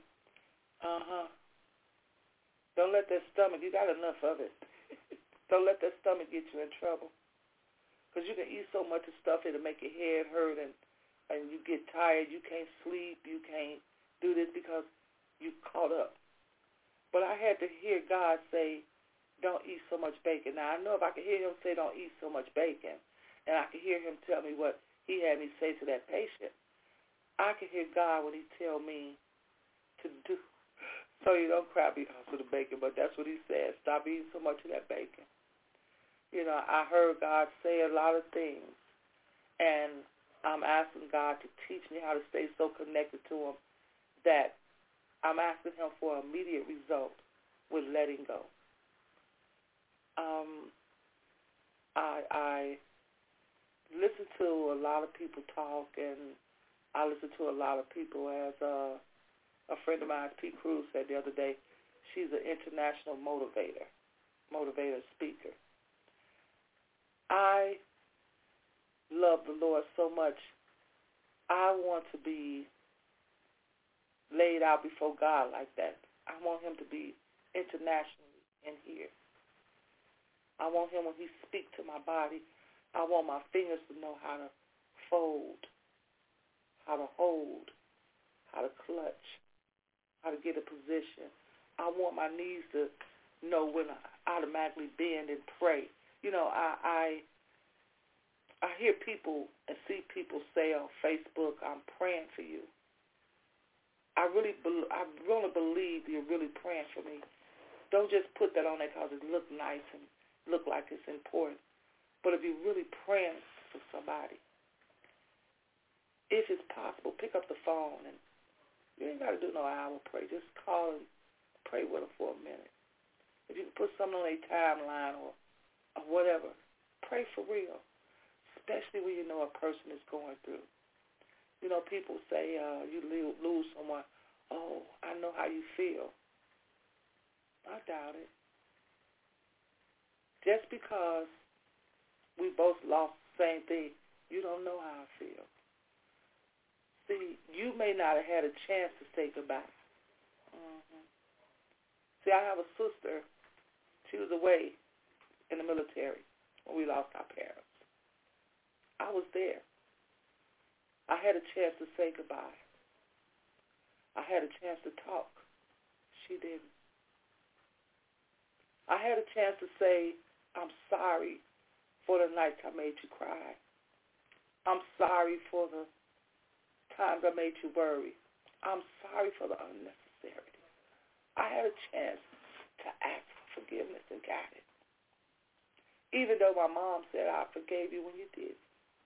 don't let that stomach, you got enough of it. Don't let that stomach get you in trouble. Because you can eat so much of stuff, it'll make your head hurt, and you get tired, you can't sleep, you can't do this because you caught up. But I had to hear God say, don't eat so much bacon. Now, I know if I could hear him say don't eat so much bacon, and I could hear him tell me what he had me say to that patient, I could hear God when he tell me to do. So you don't cry because of the bacon, but that's what he said. Stop eating so much of that bacon. You know, I heard God say a lot of things, and I'm asking God to teach me how to stay so connected to him that I'm asking him for immediate result with letting go. I listen to a lot of people talk, and I listen to a lot of people. As a friend of mine, P. Cruz, said the other day, she's an international motivator speaker. I love the Lord so much. I want to be laid out before God like that. I want him to be internationally in here. I want him when he speaks to my body, I want my fingers to know how to fold, how to hold, how to clutch, how to get a position. I want my knees to know when I automatically bend and pray. You know, I hear people and see people say on Facebook, I'm praying for you. I really believe you're really praying for me. Don't just put that on there because it looks nice and look like it's important. But if you're really praying for somebody, if it's possible, pick up the phone, and you ain't got to do no hour pray. Just call and pray with them for a minute. If you can put something on their timeline or whatever, pray for real, especially when you know a person is going through. You know, people say you lose someone. Oh, I know how you feel. I doubt it. Just because we both lost the same thing, you don't know how I feel. See, you may not have had a chance to say goodbye. See, I have a sister. She was away in the military when we lost our parents. I was there. I had a chance to say goodbye. I had a chance to talk. She didn't. I had a chance to say, I'm sorry for the nights I made you cry. I'm sorry for the times I made you worry. I'm sorry for the unnecessary. I had a chance to ask for forgiveness and got it. Even though my mom said, I forgave you when you did.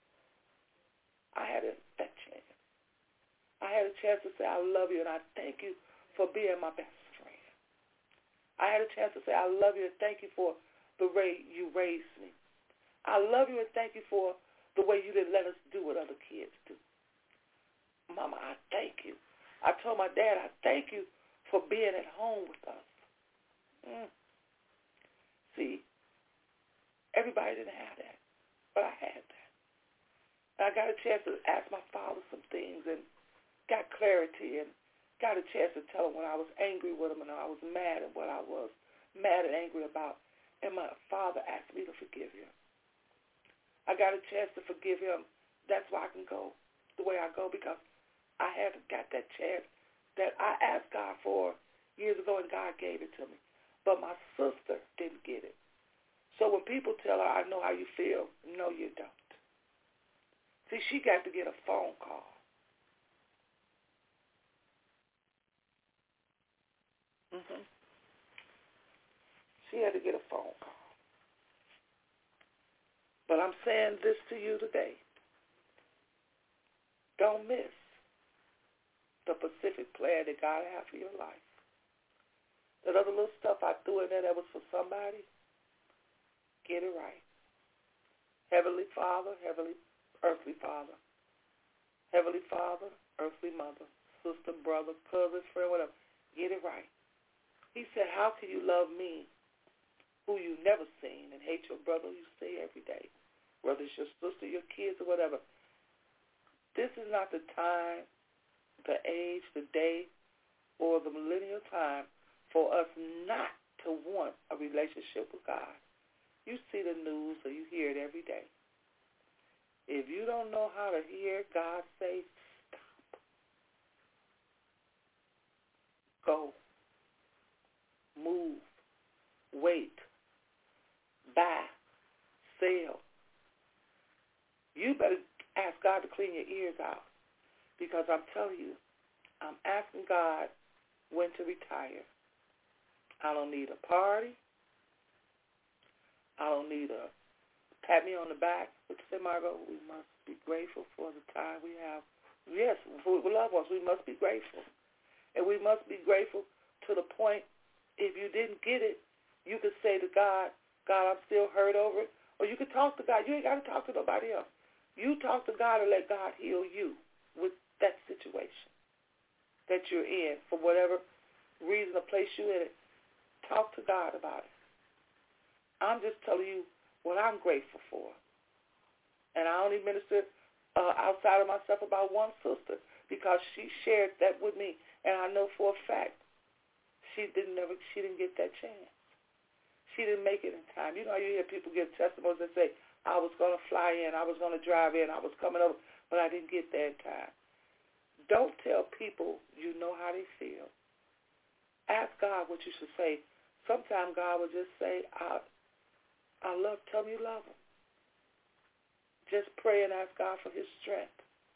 I had that chance. I had a chance to say, I love you and I thank you for being my best friend. I had a chance to say, I love you and thank you for the way you raised me. I love you and thank you for the way you didn't let us do what other kids do. Mama, I thank you. I told my dad, I thank you for being at home with us. See, everybody didn't have that, but I had that. And I got a chance to ask my father some things and got clarity and got a chance to tell him when I was angry with him and I was mad at what I was mad and angry about. And my father asked me to forgive him. I got a chance to forgive him. That's why I can go the way I go, because I haven't got that chance that I asked God for years ago, and God gave it to me. But my sister didn't get it. So when people tell her, I know how you feel, no, you don't. See, she got to get a phone call. She had to get a phone call. But I'm saying this to you today. Don't miss the specific plan that God has for your life. That other little stuff I threw in there that was for somebody, get it right. Heavenly Father, earthly Father. Heavenly Father, earthly mother, sister, brother, cousin, friend, whatever. Get it right. He said, how can you love me, who you've never seen, and hate your brother who you see every day, whether it's your sister, your kids, or whatever? This is not the time, the age, the day, or the millennial time for us not to want a relationship with God. You see the news or you hear it every day. If you don't know how to hear God say, stop, go, move, wait, buy, sell, you better ask God to clean your ears out, because I'm telling you, I'm asking God when to retire. I don't need a party. I don't need a pat me on the back. But say, Margot, we must be grateful for the time we have. Yes, for loved ones, we must be grateful. And we must be grateful to the point, if you didn't get it, you could say to God, God, I'm still hurt over it. Or you could talk to God. You ain't got to talk to nobody else. You talk to God and let God heal you with that situation that you're in, for whatever reason or place you in it. Talk to God about it. I'm just telling you what I'm grateful for. And I only minister outside of myself about one sister, because she shared that with me, and I know for a fact she didn't get that chance. She didn't make it in time. You know, you hear people give testimonies and say, I was going to fly in, I was going to drive in, I was coming over, but I didn't get there in time. Don't tell people you know how they feel. Ask God what you should say. Sometimes God will just say, tell me you love him. Just pray and ask God for his strength.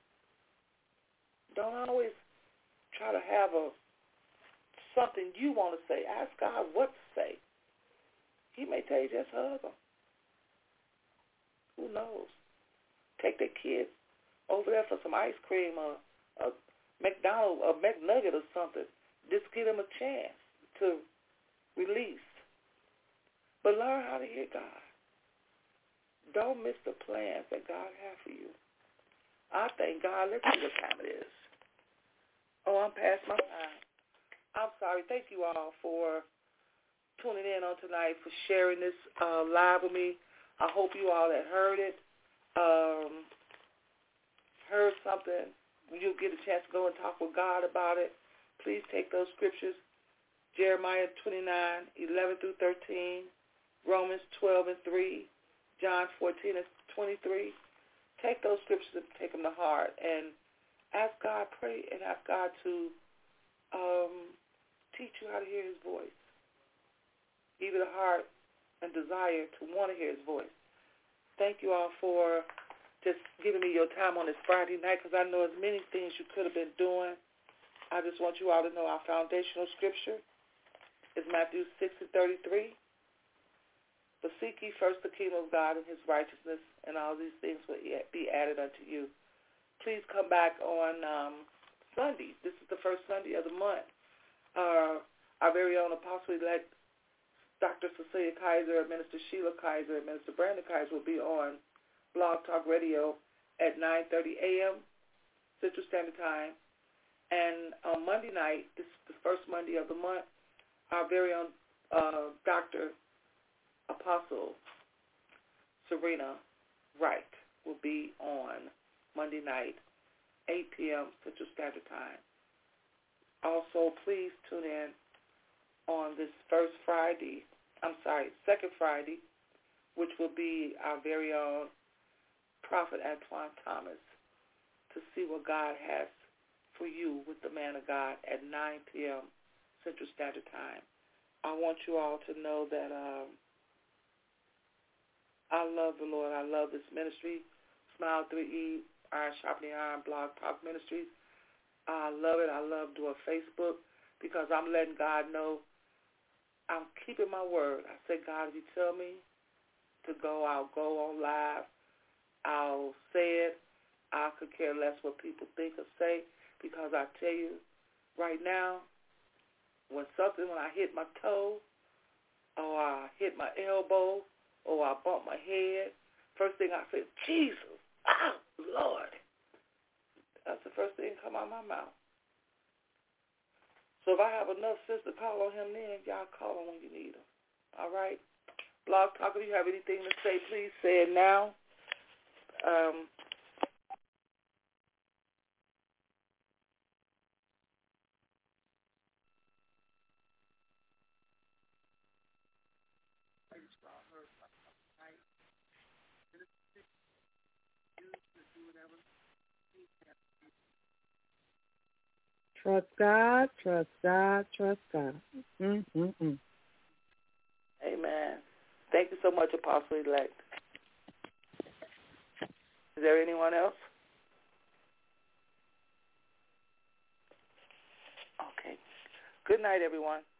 Don't always try to have something you want to say. Ask God what to say. He may tell you just hug them. Who knows? Take the kids over there for some ice cream or a McDonald's, a McNugget or something. Just give them a chance to release. But learn how to hear God. Don't miss the plans that God has for you. I thank God. Let's see what time it is. Oh, I'm past my time. I'm sorry. Thank you all for tuning in on tonight, for sharing this live with me. I hope you all that heard it, heard something. You'll get a chance to go and talk with God about it. Please take those scriptures, Jeremiah 29:11 through 13, Romans 12:3, John 14:23. Take those scriptures and take them to heart, and ask God, pray, and ask God to teach you how to hear his voice. Give you the heart and desire to want to hear his voice. Thank you all for just giving me your time on this Friday night, because I know there's many things you could have been doing. I just want you all to know our foundational scripture is Matthew 6:33. But seek ye first the kingdom of God and his righteousness, and all these things will be added unto you. Please come back on Sunday. This is the first Sunday of the month. Our very own apostle-elect Dr. Cecilia Kaiser, Minister Sheila Kaiser, and Minister Brandon Kaiser will be on Blog Talk Radio at 9:30 a.m. Central Standard Time. And on Monday night, this is the first Monday of the month, our very own Dr. Apostle Serena Wright will be on Monday night, 8 p.m. Central Standard Time. Also, please tune in on this first Friday second Friday, which will be our very own Prophet Antoine Thomas, to see what God has for you with the man of God at 9 p.m. Central Standard Time. I want you all to know that I love the Lord. I love this ministry, Smile 3E, Iron Sharpening Iron, Blog Talk Ministries. I love it. I love doing Facebook because I'm letting God know I'm keeping my word. I said, God, if you tell me to go, I'll go on live. I'll say it. I could care less what people think or say because I tell you right now, when I hit my toe or I hit my elbow or I bump my head, first thing I say, Jesus, oh, Lord. That's the first thing that come out of my mouth. So if I have enough sense to call on him then, y'all call him when you need him. All right? Blog Talk, if you have anything to say, please say it now. Trust God, trust God, trust God. Mm-hmm. Amen. Thank you so much, Apostle-elect. Is there anyone else? Okay. Good night, everyone.